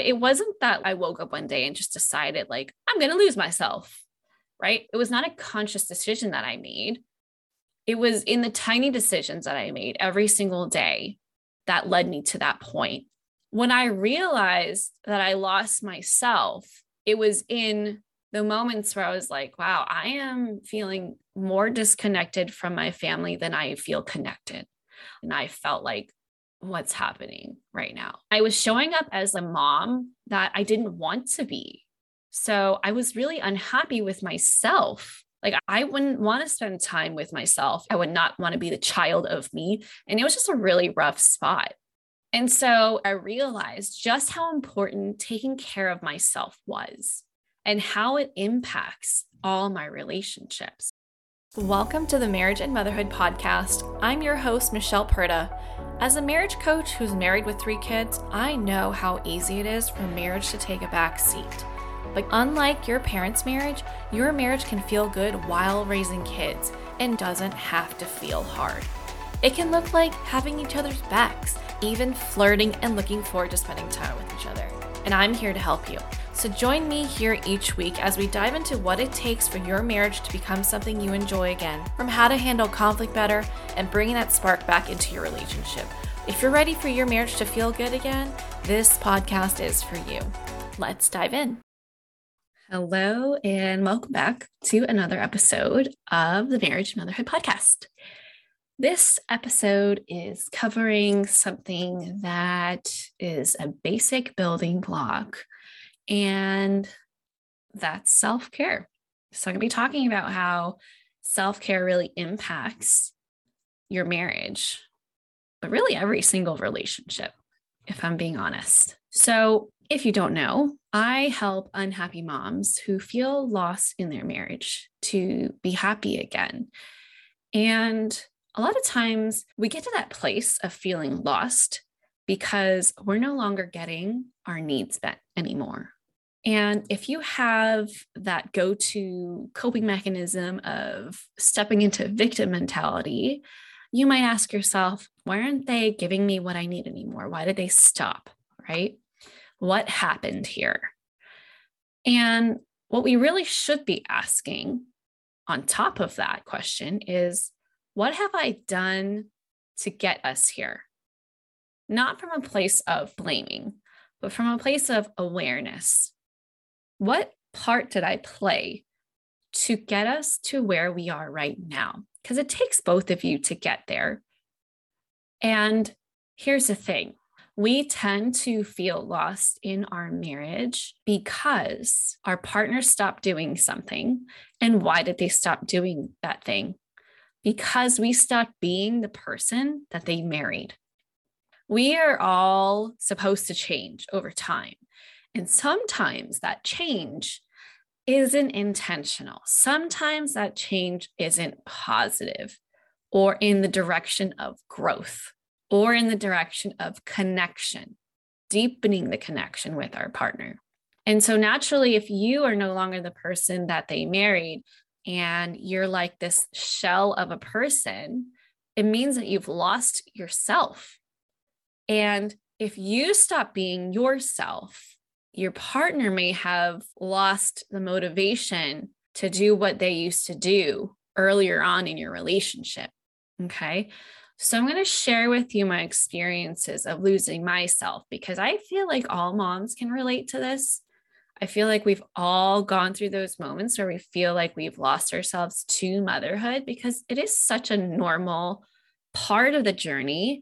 It wasn't that I woke up one day and just decided like, I'm going to lose myself, right? It was not a conscious decision that I made. It was in the tiny decisions that I made every single day that led me to that point. When I realized that I lost myself, it was in the moments where I was like, wow, I am feeling more disconnected from my family than I feel connected. And I felt like, what's happening right now? I was showing up as a mom that I didn't want to be. So I was really unhappy with myself. Like I wouldn't want to spend time with myself. I would not want to be the child of me. And it was just a really rough spot. And so I realized just how important taking care of myself was and how it impacts all my relationships. Welcome to the Marriage and Motherhood Podcast. I'm your host, Michelle Perda. As a marriage coach who's married with 3 kids, I know how easy it is for marriage to take a back seat. But unlike your parents' marriage, your marriage can feel good while raising kids and doesn't have to feel hard. It can look like having each other's backs, even flirting and looking forward to spending time with each other. And I'm here to help you. So join me here each week as we dive into what it takes for your marriage to become something you enjoy again, from how to handle conflict better and bringing that spark back into your relationship. If you're ready for your marriage to feel good again, this podcast is for you. Let's dive in. Hello, and welcome back to another episode of the Marriage and Motherhood Podcast. This episode is covering something that is a basic building block, and that's self-care. So I'm going to be talking about how self-care really impacts your marriage, but really every single relationship, if I'm being honest. So if you don't know, I help unhappy moms who feel lost in their marriage to be happy again. And a lot of times we get to that place of feeling lost because we're no longer getting our needs met anymore. And if you have that go-to coping mechanism of stepping into victim mentality, you might ask yourself, why aren't they giving me what I need anymore? Why did they stop, right? What happened here? And what we really should be asking on top of that question is, what have I done to get us here? Not from a place of blaming, but from a place of awareness. What part did I play to get us to where we are right now? Because it takes both of you to get there. And here's the thing. We tend to feel lost in our marriage because our partner stopped doing something. And why did they stop doing that thing? Because we stopped being the person that they married. We are all supposed to change over time. And sometimes that change isn't intentional. Sometimes that change isn't positive or in the direction of growth or in the direction of connection, deepening the connection with our partner. And so naturally, if you are no longer the person that they married, and you're like this shell of a person, it means that you've lost yourself. And if you stop being yourself, your partner may have lost the motivation to do what they used to do earlier on in your relationship. Okay. So I'm going to share with you my experiences of losing myself, because I feel like all moms can relate to this. I feel like we've all gone through those moments where we feel like we've lost ourselves to motherhood, because it is such a normal part of the journey.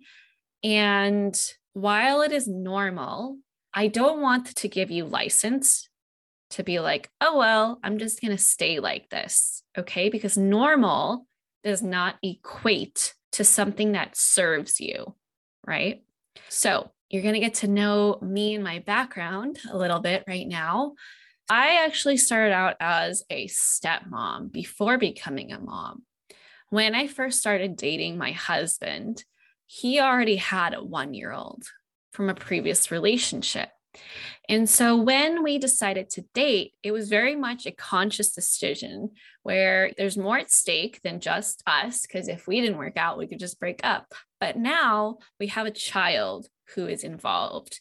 And while it is normal, I don't want to give you license to be like, oh, well, I'm just going to stay like this. Okay. Because normal does not equate to something that serves you. Right. So you're going to get to know me and my background a little bit right now. I actually started out as a stepmom before becoming a mom. When I first started dating my husband, he already had a 1-year-old from a previous relationship. And so when we decided to date, it was very much a conscious decision where there's more at stake than just us, because if we didn't work out, we could just break up. But now we have a child who is involved.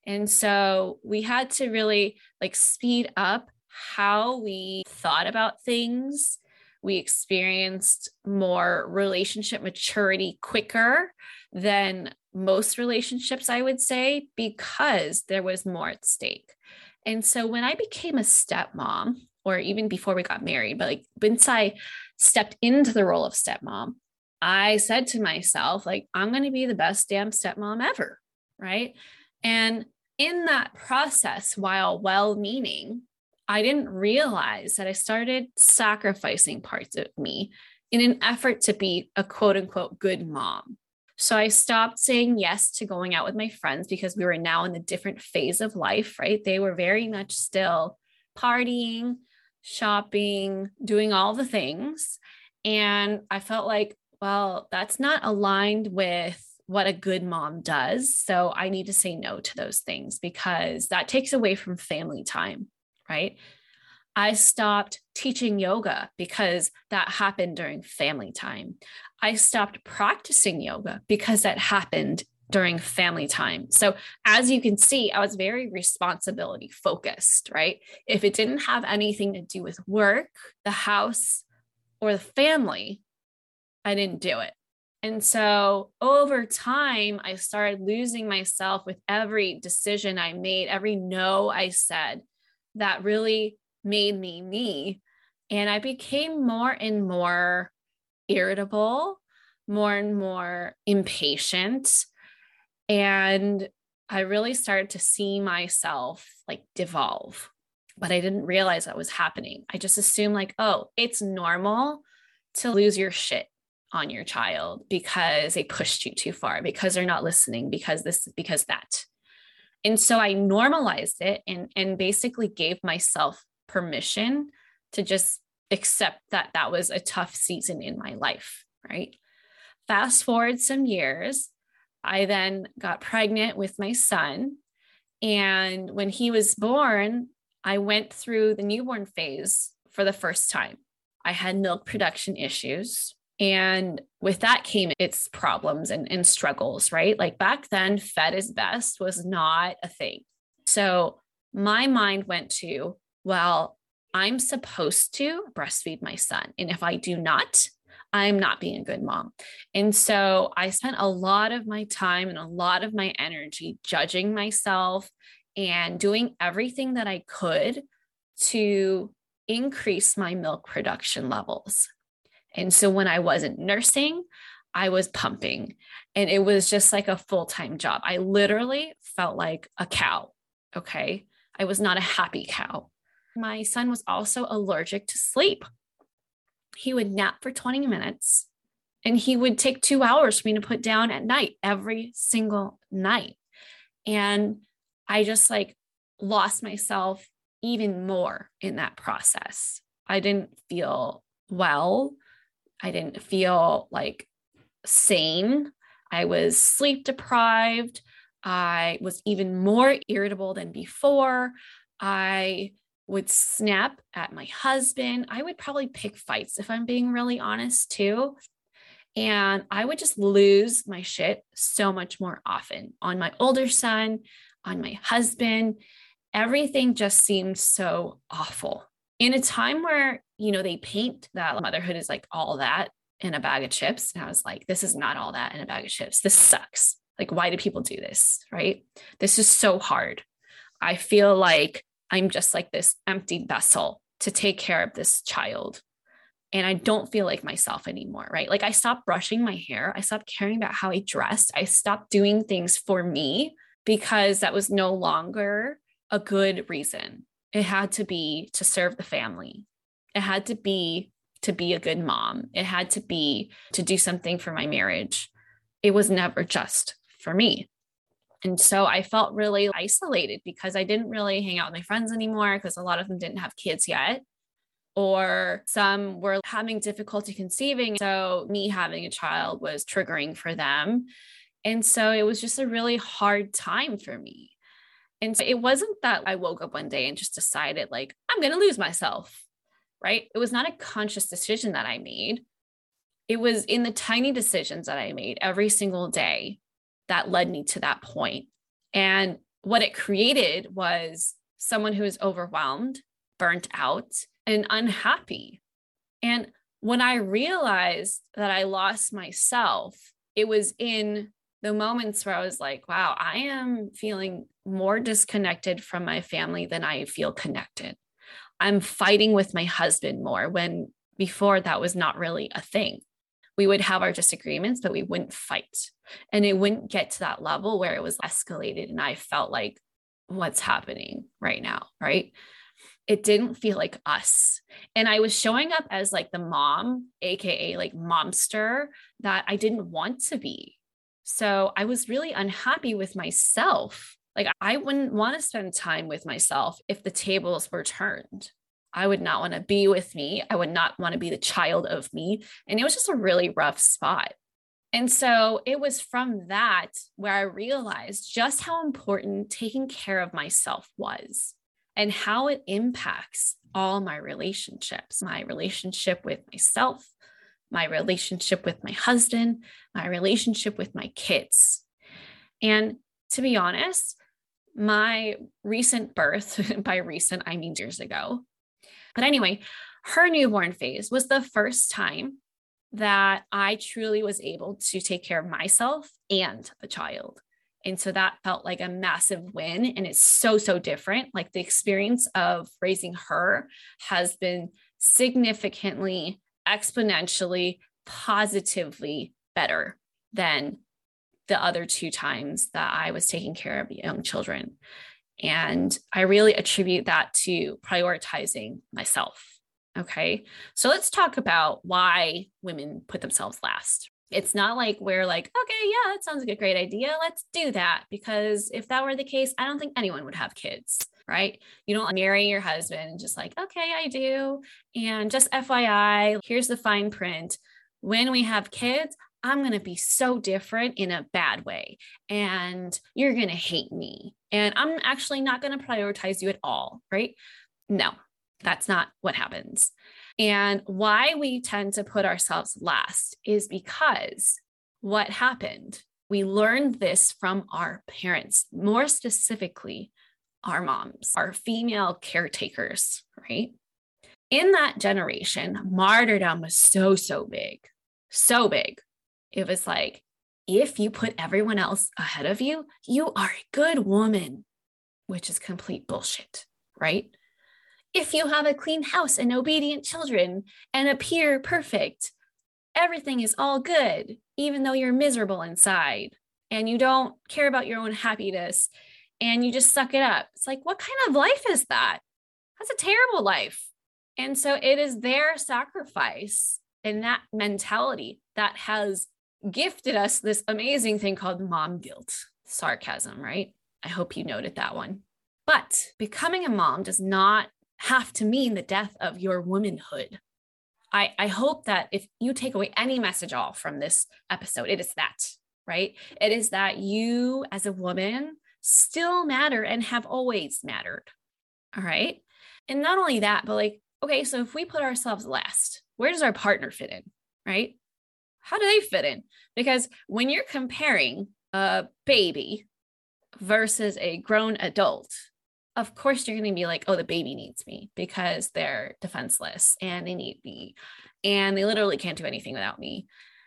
And so we had to really like speed up how we thought about things. We experienced more relationship maturity quicker than most relationships, I would say, because there was more at stake. And so when I became a stepmom, or even before we got married, but like once I stepped into the role of stepmom, I said to myself, like, I'm going to be the best damn stepmom ever. Right. And in that process, while well-meaning, I didn't realize that I started sacrificing parts of me in an effort to be a quote unquote good mom. So I stopped saying yes to going out with my friends because we were now in a different phase of life, right? They were very much still partying, shopping, doing all the things. And I felt like, well, that's not aligned with what a good mom does. So I need to say no to those things because that takes away from family time, right? I stopped teaching yoga because that happened during family time. I stopped practicing yoga because that happened during family time. So as you can see, I was very responsibility focused, right? If it didn't have anything to do with work, the house, or the family, I didn't do it. And so over time, I started losing myself with every decision I made, every no I said that really made me me. And I became more and more irritable, more and more impatient. And I really started to see myself like devolve, but I didn't realize that was happening. I just assumed like, oh, it's normal to lose your shit on your child because they pushed you too far, because they're not listening, because this, because that. And so I normalized it and basically gave myself permission to just accept that that was a tough season in my life, right? Fast forward some years, I then got pregnant with my son. And when he was born, I went through the newborn phase for the first time. I had milk production issues. And with that came its problems and struggles, right? Like back then, fed is best was not a thing. So my mind went to, well, I'm supposed to breastfeed my son. And if I do not, I'm not being a good mom. And so I spent a lot of my time and a lot of my energy judging myself and doing everything that I could to increase my milk production levels. And so when I wasn't nursing, I was pumping, and it was just like a full-time job. I literally felt like a cow. Okay. I was not a happy cow. My son was also allergic to sleep. He would nap for 20 minutes and he would take 2 hours for me to put down at night, every single night. And I just like lost myself even more in that process. I didn't feel well. I didn't feel like sane. I was sleep deprived. I was even more irritable than before. I would snap at my husband. I would probably pick fights if I'm being really honest too. And I would just lose my shit so much more often on my older son, on my husband. Everything just seemed so awful. In a time where, you know, they paint that motherhood is like all that in a bag of chips. And I was like, this is not all that in a bag of chips. This sucks. Like, why do people do this? Right? This is so hard. I feel like I'm just like this empty vessel to take care of this child. And I don't feel like myself anymore, right? Like I stopped brushing my hair. I stopped caring about how I dressed. I stopped doing things for me because that was no longer a good reason. It had to be to serve the family. It had to be a good mom. It had to be to do something for my marriage. It was never just for me. And so I felt really isolated because I didn't really hang out with my friends anymore because a lot of them didn't have kids yet, or some were having difficulty conceiving. So me having a child was triggering for them. And so it was just a really hard time for me. And so it wasn't that I woke up one day and just decided like, I'm going to lose myself, right? It was not a conscious decision that I made. It was in the tiny decisions that I made every single day that led me to that point. And what it created was someone who is overwhelmed, burnt out, and unhappy. And when I realized that I lost myself, it was in the moments where I was like, wow, I am feeling more disconnected from my family than I feel connected. I'm fighting with my husband more when before that was not really a thing. We would have our disagreements, but we wouldn't fight. And it wouldn't get to that level where it was escalated. And I felt like, what's happening right now? Right. It didn't feel like us. And I was showing up as like the mom, AKA like momster that I didn't want to be. So I was really unhappy with myself. Like I wouldn't want to spend time with myself if the tables were turned. I would not want to be with me. I would not want to be the child of me. And it was just a really rough spot. And so it was from that where I realized just how important taking care of myself was and how it impacts all my relationships, my relationship with myself, my relationship with my husband, my relationship with my kids. And to be honest, my recent birth, by recent, I mean years ago. But anyway, her newborn phase was the first time that I truly was able to take care of myself and the child. And so that felt like a massive win. And it's so, so different. Like the experience of raising her has been significantly, exponentially, positively better than the other two times that I was taking care of young children. And I really attribute that to prioritizing myself. Okay. So let's talk about why women put themselves last. It's not like we're like, okay, yeah, that sounds like a great idea. Let's do that. Because if that were the case, I don't think anyone would have kids, right? You don't marry your husband just like, okay, I do. And just FYI, here's the fine print. When we have kids, I'm going to be so different in a bad way. And you're going to hate me. And I'm actually not going to prioritize you at all, right? No, that's not what happens. And why we tend to put ourselves last is because what happened, we learned this from our parents, more specifically, our moms, our female caretakers, right? In that generation, martyrdom was so, so big, so big. It was like, if you put everyone else ahead of you, you are a good woman, which is complete bullshit, right? If you have a clean house and obedient children and appear perfect, everything is all good, even though you're miserable inside and you don't care about your own happiness and you just suck it up. It's like, what kind of life is that? That's a terrible life. And so it is their sacrifice and that mentality that has gifted us this amazing thing called mom guilt. Sarcasm, right? I hope you noted that one. But becoming a mom does not have to mean the death of your womanhood. I hope that if you take away any message all from this episode, it is that, right? It is that you as a woman still matter and have always mattered. All right. And not only that, but like, okay, so if we put ourselves last, where does our partner fit in, right? How do they fit in? Because when you're comparing a baby versus a grown adult, of course, you're going to be like, oh, the baby needs me because they're defenseless and they need me and they literally can't do anything without me.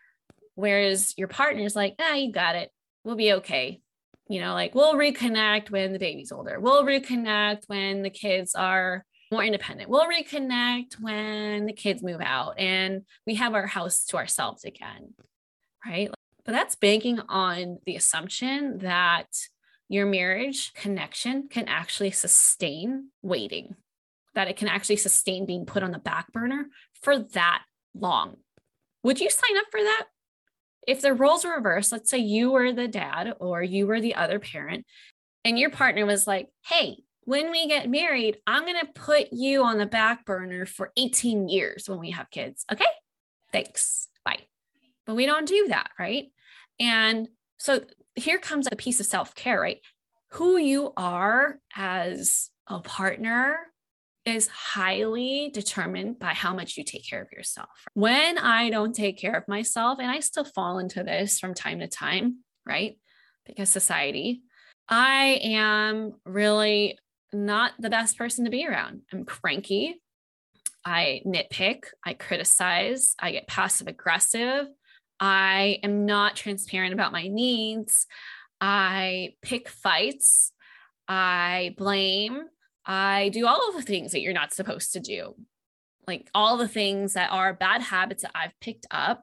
Whereas your partner's like, you got it. We'll be okay. You know, like we'll reconnect when the baby's older. We'll reconnect when the kids are more independent. We'll reconnect when the kids move out and we have our house to ourselves again, right? But that's banking on the assumption that your marriage connection can actually sustain waiting, that it can actually sustain being put on the back burner for that long. Would you sign up for that? If the roles were reversed, let's say you were the dad or you were the other parent and your partner was like, hey, when we get married, I'm going to put you on the back burner for 18 years when we have kids. Okay, thanks. Bye. But we don't do that, right? And so here comes a piece of self-care, right? Who you are as a partner is highly determined by how much you take care of yourself. When I don't take care of myself, and I still fall into this from time to time, right? Because society, I am really not the best person to be around. I'm cranky. I nitpick. I criticize. I get passive aggressive. I am not transparent about my needs. I pick fights. I blame. I do all of the things that you're not supposed to do, like all the things that are bad habits that I've picked up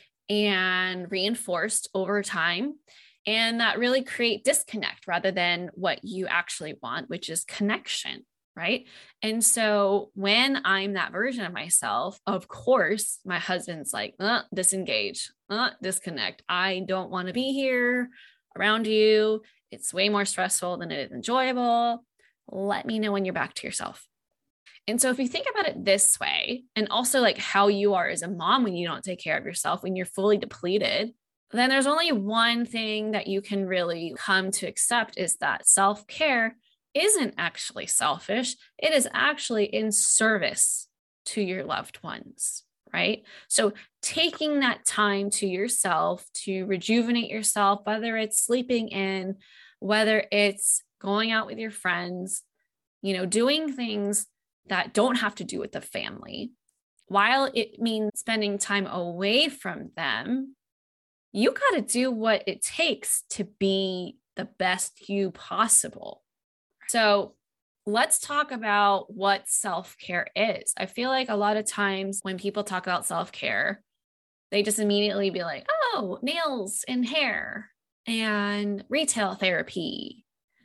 and reinforced over time. And that really create disconnect rather than what you actually want, which is connection, right? And so when I'm that version of myself, of course, my husband's like, disengage, disconnect. I don't want to be here around you. It's way more stressful than it is enjoyable. Let me know when you're back to yourself. And so if you think about it this way, and also like how you are as a mom when you don't take care of yourself, when you're fully depleted, then there's only one thing that you can really come to accept is that self-care isn't actually selfish. It is actually in service to your loved ones, right? So taking that time to yourself to rejuvenate yourself, whether it's sleeping in, whether it's going out with your friends, doing things that don't have to do with the family, while it means spending time away from them, you got to do what it takes to be the best you possible. So let's talk about what self-care is. I feel like a lot of times when people talk about self-care, they just immediately be like, oh, nails and hair and retail therapy.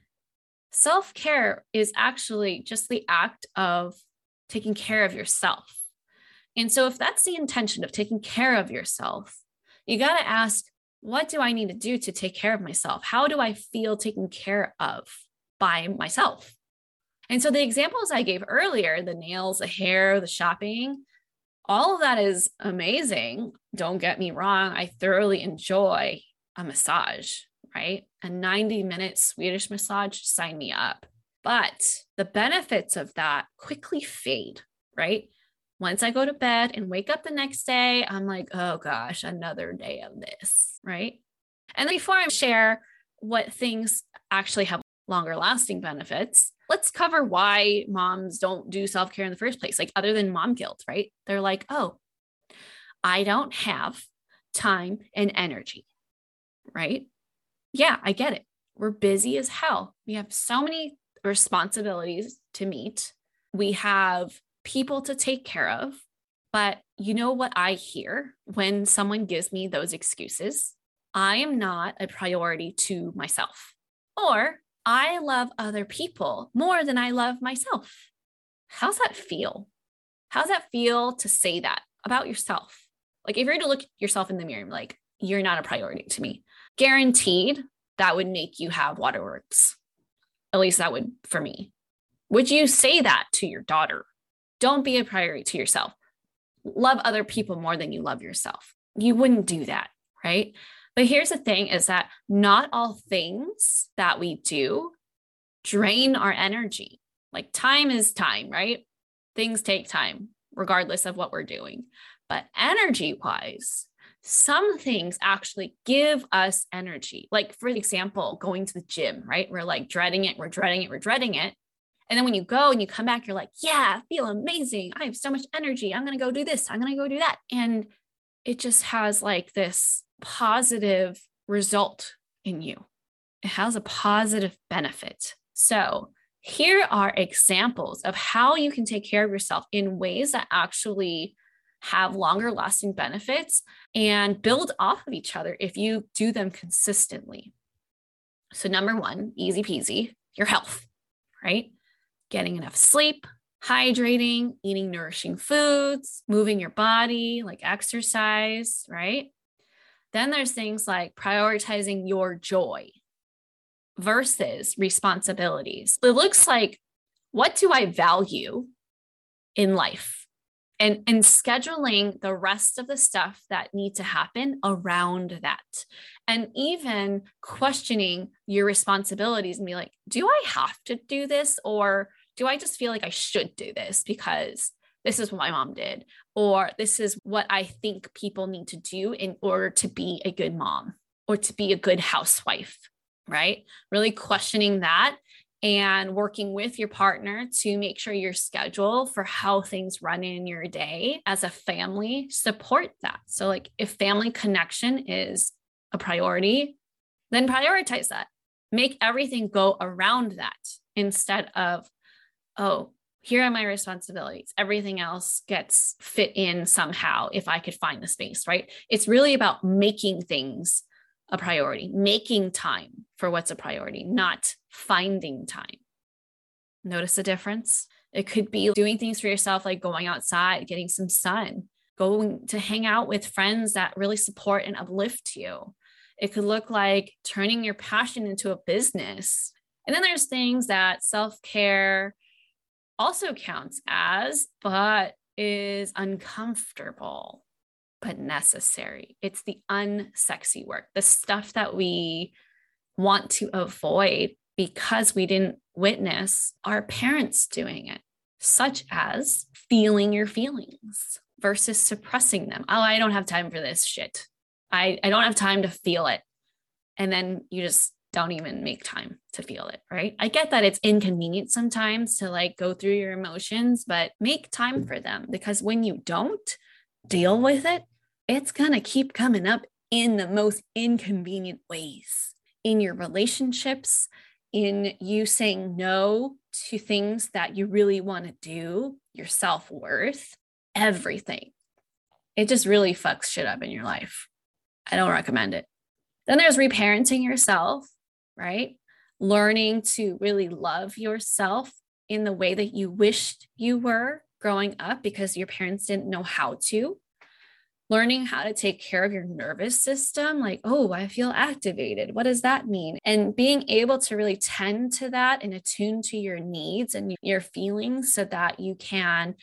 Self-care is actually just the act of taking care of yourself. And so if that's the intention of taking care of yourself, you got to ask, what do I need to do to take care of myself? How do I feel taken care of by myself? And so the examples I gave earlier, the nails, the hair, the shopping, all of that is amazing. Don't get me wrong. I thoroughly enjoy a massage, right? A 90-minute Swedish massage, sign me up. But the benefits of that quickly fade, right? Once I go to bed and wake up the next day, I'm like, oh gosh, another day of this, right? And before I share what things actually have longer lasting benefits, let's cover why moms don't do self-care in the first place, like other than mom guilt, right? They're like, oh, I don't have time and energy, right? Yeah, I get it. We're busy as hell. We have so many responsibilities to meet. We have people to take care of. But you know what I hear when someone gives me those excuses? I am not a priority to myself, or I love other people more than I love myself. How's that feel? How's that feel to say that about yourself? Like if you're to look yourself in the mirror and be like, you're not a priority to me, guaranteed that would make you have waterworks. At least that would for me. Would you say that to your daughter? Don't be a priority to yourself. Love other people more than you love yourself. You wouldn't do that, right? But here's the thing is that not all things that we do drain our energy. Like time is time, right? Things take time, regardless of what we're doing. But energy-wise, some things actually give us energy. Like for example, going to the gym, right? We're like dreading it. We're dreading it. And then when you go and you come back, you're like, yeah, I feel amazing. I have so much energy. I'm going to go do this. I'm going to go do that. And it just has like this positive result in you. It has a positive benefit. So here are examples of how you can take care of yourself in ways that actually have longer lasting benefits and build off of each other if you do them consistently. So number one, easy peasy, your health, right? Getting enough sleep, hydrating, eating nourishing foods, moving your body, like exercise, right? Then there's things like prioritizing your joy versus responsibilities. It looks like, what do I value in life? And scheduling the rest of the stuff that need to happen around that. And even questioning your responsibilities and be like, do I have to do this? Or do I just feel like I should do this because this is what my mom did? Or this is what I think people need to do in order to be a good mom or to be a good housewife. right? Really questioning that and working with your partner to make sure your schedule for how things run in your day as a family support that. So like if family connection is a priority, then prioritize that. Make everything go around that instead of, oh, here are my responsibilities. Everything else gets fit in somehow if I could find the space, right? It's really about making things a priority, making time for what's a priority, not finding time. Notice the difference? It could be doing things for yourself, like going outside, getting some sun, going to hang out with friends that really support and uplift you. It could look like turning your passion into a business. And then there's things that self-care also counts as, but is uncomfortable, but necessary. It's the unsexy work, the stuff that we want to avoid because we didn't witness our parents doing it, such as feeling your feelings versus suppressing them. Oh, I don't have time for this shit. I don't have time to feel it. And then you just don't even make time to feel it, right? I get that it's inconvenient sometimes to like go through your emotions, but make time for them, because when you don't deal with it, it's going to keep coming up in the most inconvenient ways in your relationships, in you saying no to things that you really want to do, your self-worth, everything. It just really fucks shit up in your life. I don't recommend it. Then there's reparenting yourself, right? Learning to really love yourself in the way that you wished you were growing up because your parents didn't know how to. Learning how to take care of your nervous system, like, oh, I feel activated. What does that mean? And being able to really tend to that and attune to your needs and your feelings so that you can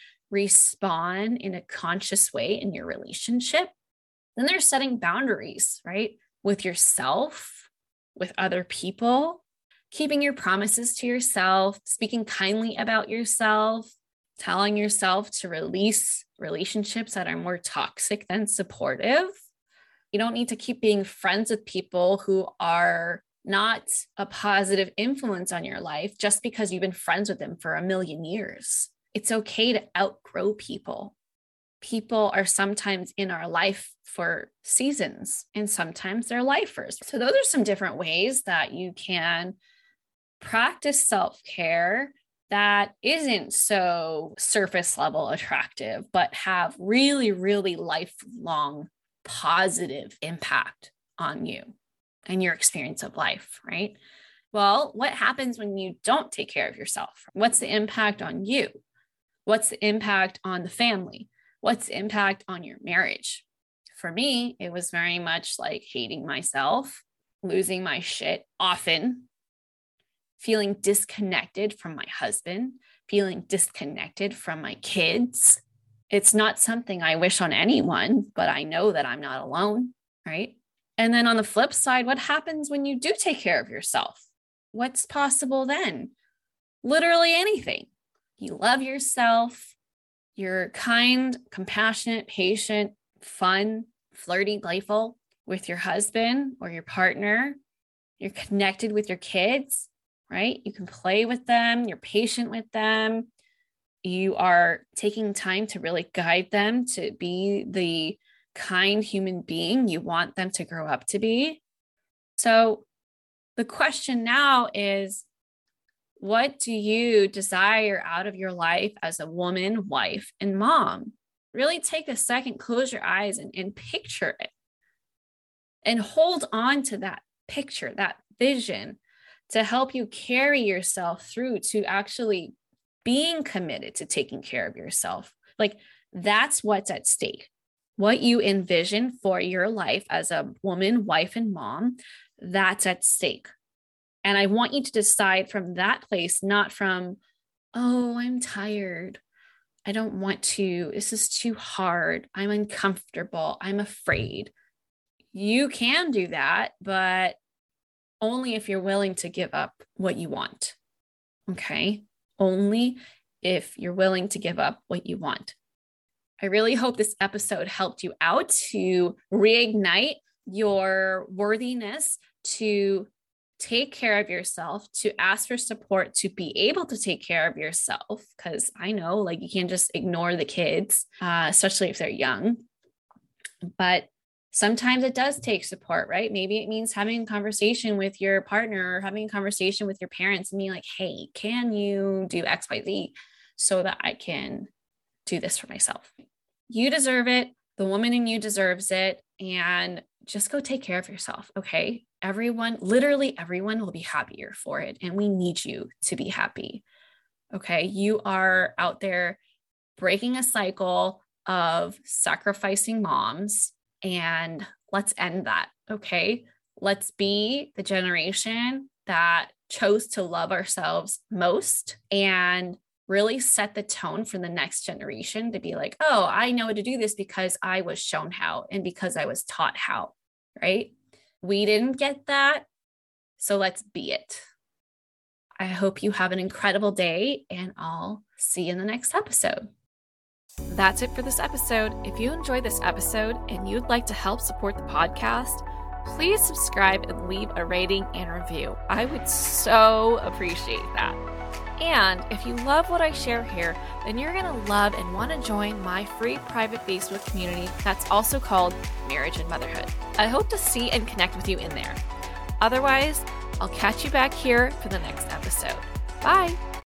respond in a conscious way in your relationship. Then there's setting boundaries, right? With yourself, with other people, keeping your promises to yourself, speaking kindly about yourself, telling yourself to release relationships that are more toxic than supportive. You don't need to keep being friends with people who are not a positive influence on your life just because you've been friends with them for a million years. It's okay to outgrow people. People are sometimes in our life for seasons, and sometimes they're lifers. So those are some different ways that you can practice self-care that isn't so surface level attractive, but have really, really lifelong positive impact on you and your experience of life, right? Well, what happens when you don't take care of yourself? What's the impact on you? What's the impact on the family? What's the impact on your marriage? For me, it was very much like hating myself, losing my shit often, feeling disconnected from my husband, feeling disconnected from my kids. It's not something I wish on anyone, but I know that I'm not alone, right? And then on the flip side, what happens when you do take care of yourself? What's possible then? Literally anything. You love yourself. You're kind, compassionate, patient, fun, flirty, playful with your husband or your partner. You're connected with your kids, right? You can play with them. You're patient with them. You are taking time to really guide them to be the kind human being you want them to grow up to be. So the question now is, what do you desire out of your life as a woman, wife, and mom? Really take a second, close your eyes and picture it. And hold on to that picture, that vision, to help you carry yourself through to actually being committed to taking care of yourself. Like, that's what's at stake. What you envision for your life as a woman, wife, and mom, that's at stake. And I want you to decide from that place, not from, oh, I'm tired. I don't want to. This is too hard. I'm uncomfortable. I'm afraid. You can do that, but only if you're willing to give up what you want. Okay? Only if you're willing to give up what you want. I really hope this episode helped you out to reignite your worthiness to take care of yourself, to ask for support, to be able to take care of yourself. Because I know, like, you can't just ignore the kids, especially if they're young. But sometimes it does take support, right? Maybe it means having a conversation with your partner or having a conversation with your parents and being like, hey, can you do X, Y, Z so that I can do this for myself? You deserve it. The woman in you deserves it. And just go take care of yourself. Okay. Literally everyone will be happier for it. And we need you to be happy. Okay. You are out there breaking a cycle of sacrificing moms, and let's end that. Okay. Let's be the generation that chose to love ourselves most and really set the tone for the next generation to be like, oh, I know how to do this because I was shown how and because I was taught how, right? We didn't get that, so let's be it. I hope you have an incredible day, and I'll see you in the next episode. That's it for this episode. If you enjoyed this episode and you'd like to help support the podcast, please subscribe and leave a rating and review. I would so appreciate that. And if you love what I share here, then you're going to love and want to join my free private Facebook community that's also called Marriage and Motherhood. I hope to see and connect with you in there. Otherwise, I'll catch you back here for the next episode. Bye!